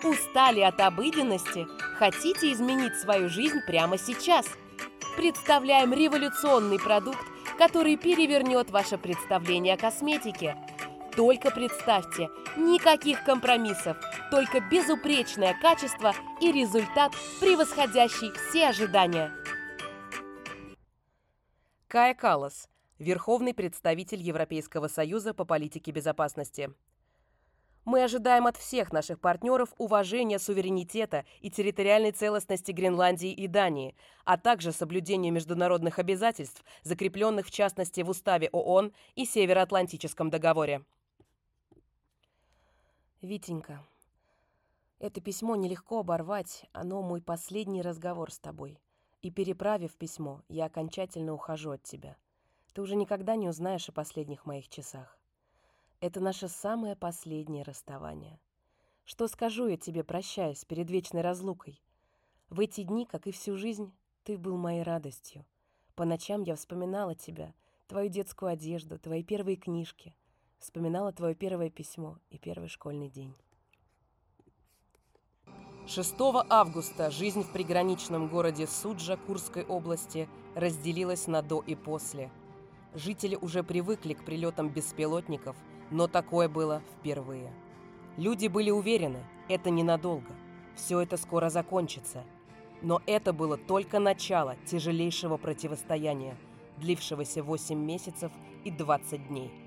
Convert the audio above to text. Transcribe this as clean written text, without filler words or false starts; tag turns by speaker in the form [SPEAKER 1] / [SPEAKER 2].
[SPEAKER 1] Устали от обыденности? Хотите изменить свою жизнь прямо сейчас? Представляем революционный продукт, который перевернет ваше представление о косметике. Только представьте, никаких компромиссов, только безупречное качество и результат, превосходящий все ожидания. Кая Каллас, Верховный представитель Европейского союза по политике безопасности. Мы ожидаем от всех наших партнеров уважения суверенитета и территориальной целостности Гренландии и Дании, а также соблюдения международных обязательств, закрепленных в частности в Уставе ООН и Североатлантическом договоре. Витенька, это письмо нелегко оборвать, оно мой последний разговор с тобой. И переправив письмо, я окончательно ухожу от тебя. Ты уже никогда не узнаешь о последних моих часах. Это наше самое последнее расставание. Что скажу я тебе, прощаясь перед вечной разлукой? В эти дни, как и всю жизнь, ты был моей радостью. По ночам я вспоминала тебя, твою детскую одежду, твои первые книжки. Вспоминала твое первое письмо и первый школьный день. 6 августа жизнь в приграничном городе Суджа Курской области разделилась на «до» и «после». Жители уже привыкли к прилетам беспилотников, но такое было впервые. Люди были уверены, это ненадолго, все это скоро закончится. Но это было только начало тяжелейшего противостояния, длившегося 8 месяцев и 20 дней.